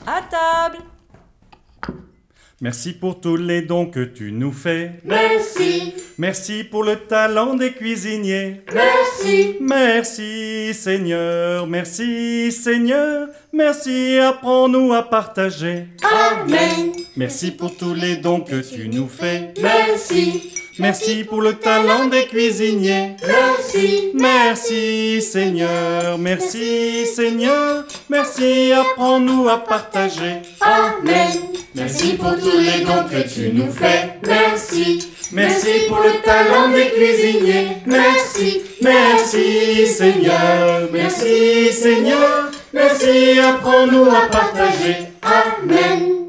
À table. Merci pour tous les dons que tu nous fais. Merci, Merci pour le talent des cuisiniers. merci, Merci Seigneur, merci Seigneur. Merci, apprends-nous à partager. Amen. Merci pour tous les dons que tu nous fais. Merci, Merci pour le talent des cuisiniers. merci, Merci Seigneur, merci Seigneur. Merci, apprends-nous à partager. Amen. Merci pour tous les dons que tu nous fais. Merci, Merci pour le talent des cuisiniers. merci, Merci Seigneur, merci Seigneur. Merci, apprends-nous à partager. Amen.